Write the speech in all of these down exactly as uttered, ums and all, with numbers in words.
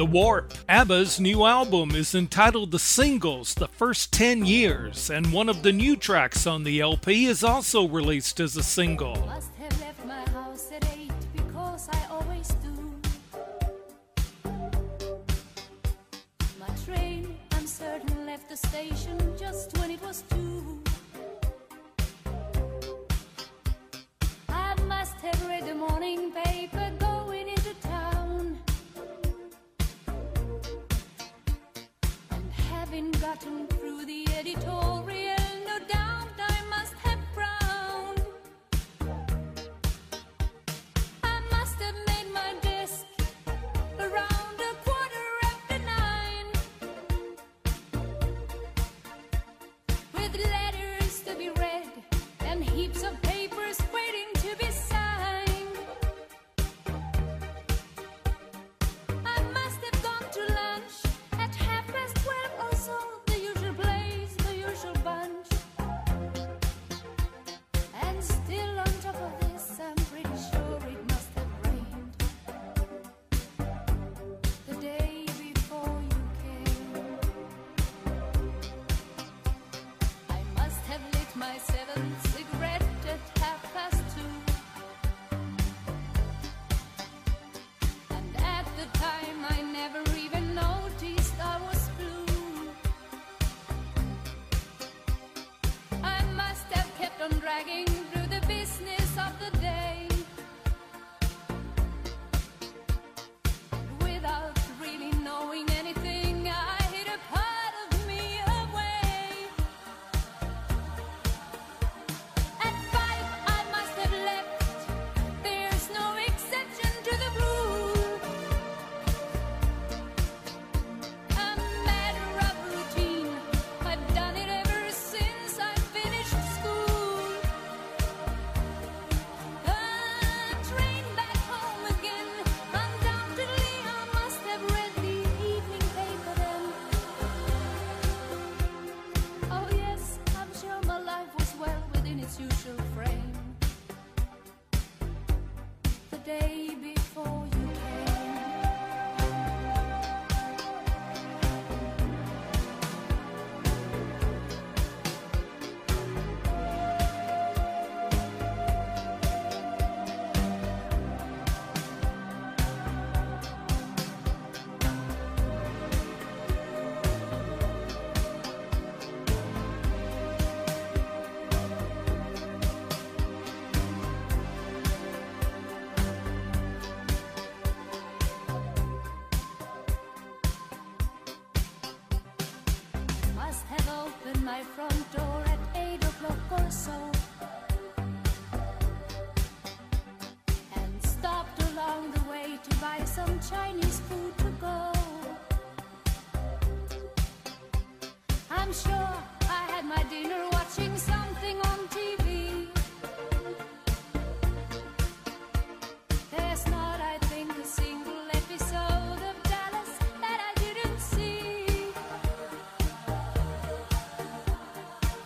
The Warp. ABBA's new album is entitled The Singles, The First ten Years, and one of the new tracks on the L P is also released as a single. Must have left my house at eight because I always do. My train, I'm certain, left the station just when it was two. I must have read the morning paper going into town, and having gotten through the editorial, no doubt I must have frowned. I must have made my desk around a quarter after nine, with letters to be read and heaps of papers waiting to be signed. I must have gone to lunch at half past twelve or so, the usual place, the usual bunch. And still on top of this, I'm pretty sure it must have rained the day before you came. I must have lit my seventh cigarette at half past two, and at the time I never even noticed I was blue. I must have kept on dragging through the business of the day without really knowing anything. I hid a part of me away. At five I must have left. There's no exception to the rule. A matter of routine. I've done it ever since I finished school. A train back home again. Undoubtedly I must have read the evening paper then. Oh yes, I'm sure my life was well within its usual frame the day before you came. Must have opened my front door at eight o'clock or so, and stopped along the way to buy some Chinese food to go. I'm sure I had my dinner watching something on T V. There's not, I think, a single episode of Dallas that I didn't see.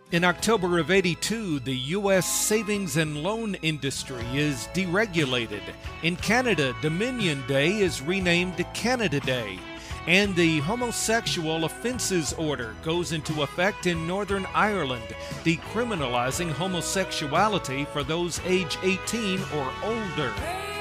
In October of eighty-two, the U S savings and loan industry is deregulated. In Canada, Dominion Day is renamed to Canada Day. And the homosexual offences order goes into effect in Northern Ireland, decriminalizing homosexuality for those age eighteen or older.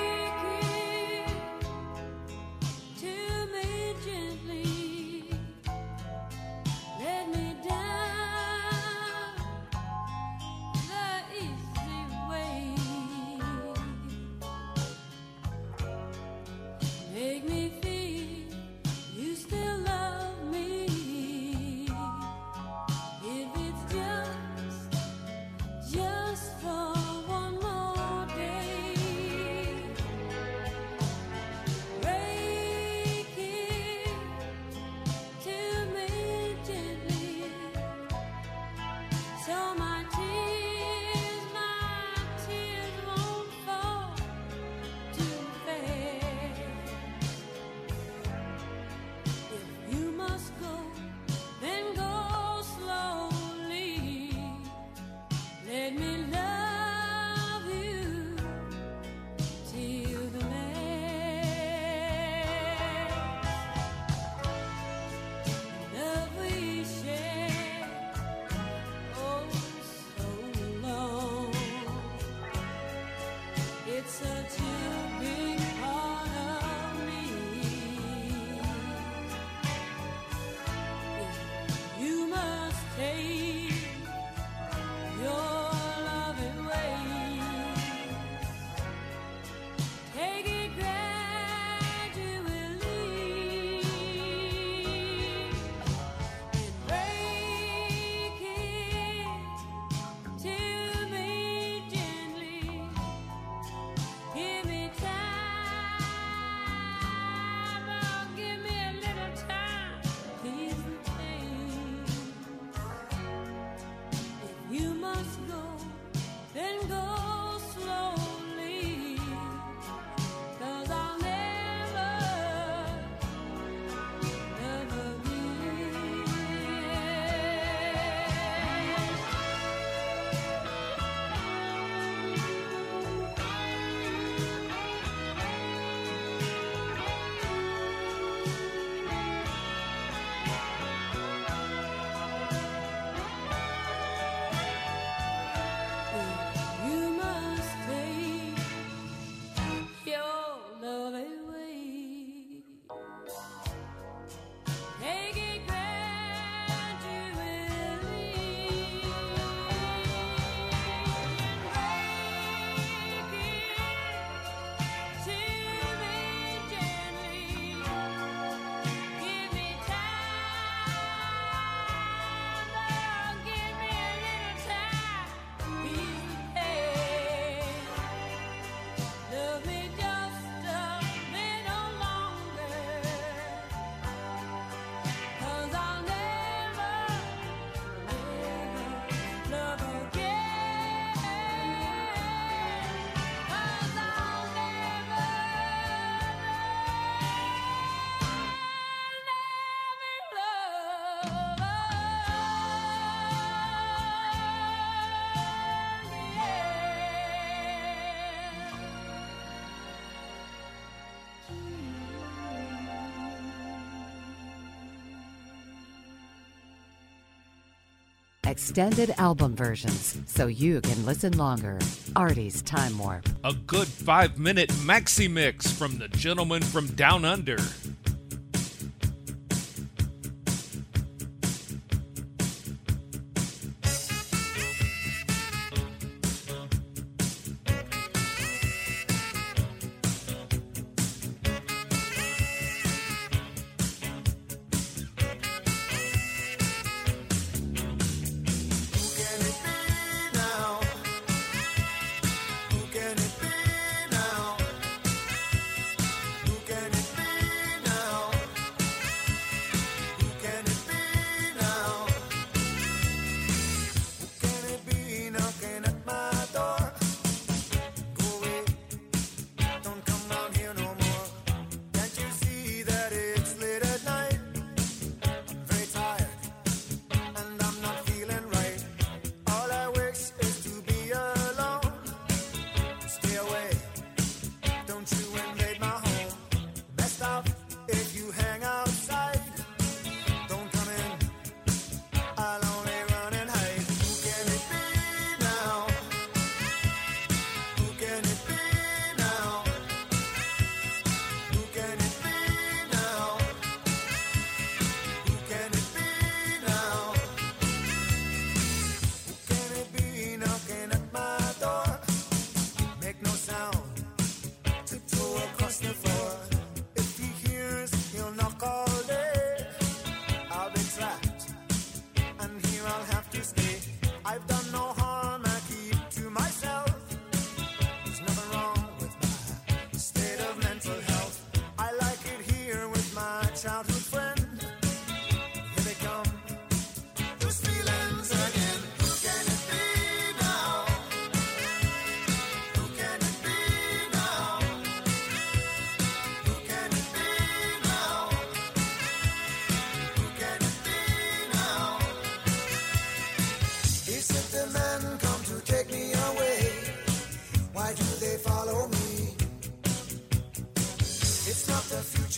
Extended album versions, so you can listen longer. Artie's Time Warp. A good five-minute maxi mix from the gentleman from Down Under. Can it be now?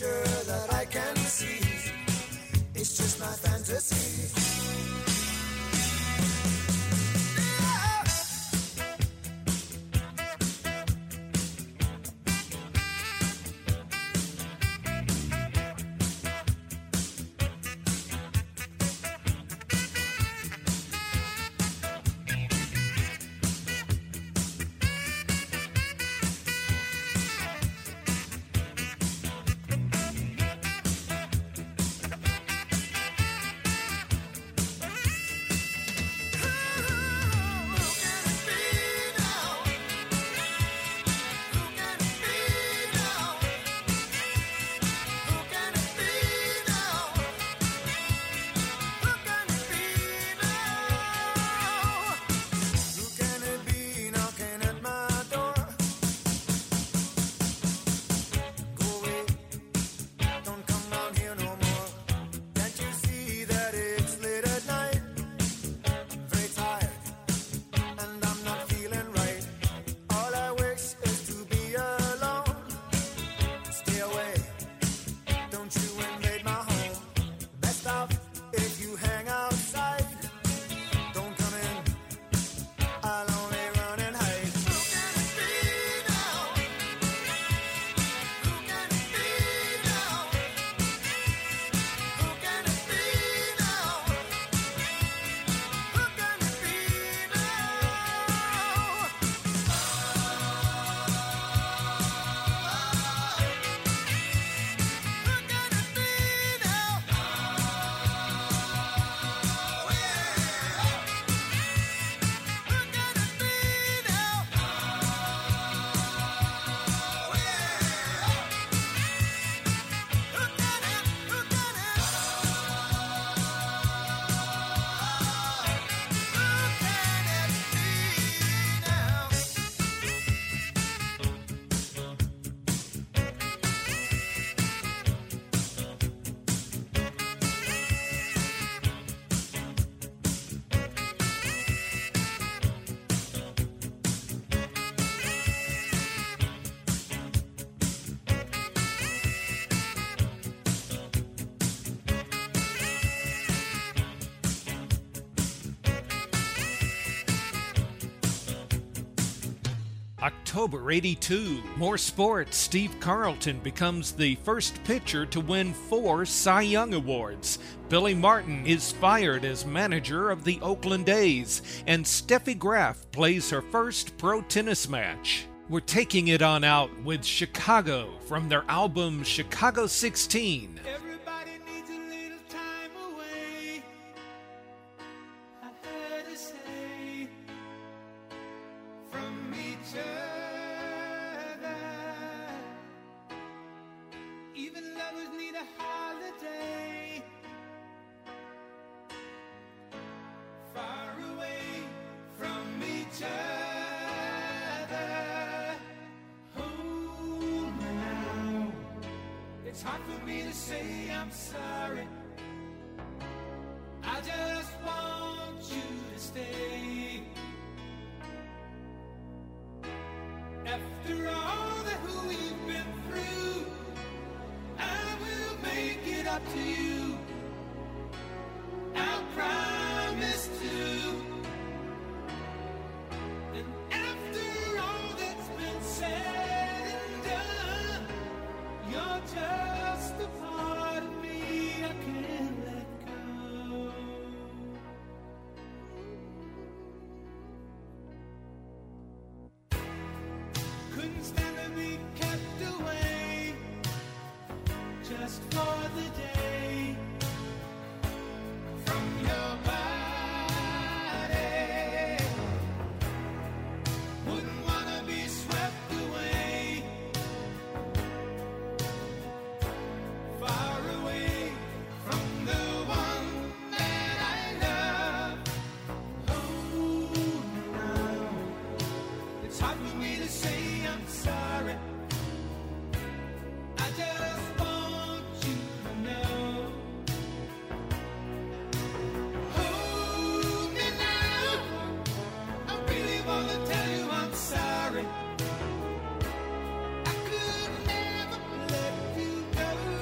future that I can see. It's just my fantasy. October eighty-two, more sports. Steve Carlton becomes the first pitcher to win four Cy Young Awards. Billy Martin is fired as manager of the Oakland A's. And Steffi Graf plays her first pro tennis match. We're taking it on out with Chicago from their album Chicago sixteen. Everybody needs a little time away. I heard her say from each other. Even lovers need a holiday. Far away from each other. Hold me now. It's hard for me to say I'm sorry. I just want you to stay. After all that we've been through, I will make it up to you. I promise to. And after all that's been said and done, you're just a part of me I can't let go. Couldn't stand to be kept away just for the day from your body. Wouldn't wanna be swept away, far away from the one that I love. Oh, now it's hard for me to say I'm sorry. I just want you to know. Hold me now. I really wanna tell you I'm sorry. I could never let you go.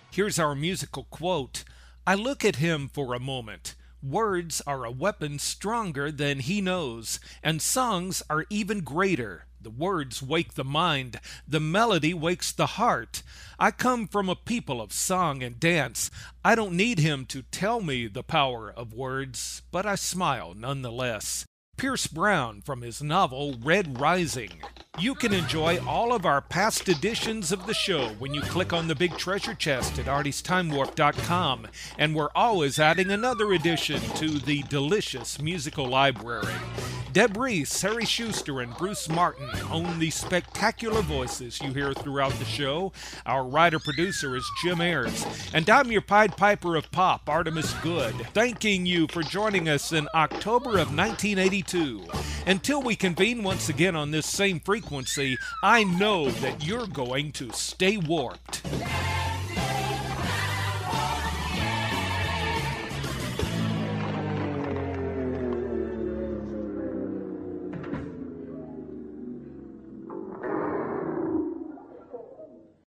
Here's our musical quote. I look at him for a moment. Words are a weapon stronger than he knows, and songs are even greater. The words wake the mind, the melody wakes the heart. I come from a people of song and dance. I don't need him to tell me the power of words, but I smile nonetheless. Pierce Brown from his novel Red Rising. You can enjoy all of our past editions of the show when you click on the big treasure chest at arties time warp dot com, and we're always adding another addition to the delicious musical library. Deb Reese, Harry Schuster, and Bruce Martin own the spectacular voices you hear throughout the show. Our writer-producer is Jim Ayers, and I'm your Pied Piper of Pop, Artemis Good, thanking you for joining us in October of nineteen eighty-two. Until we convene once again on this same frequency, I know that you're going to stay warped.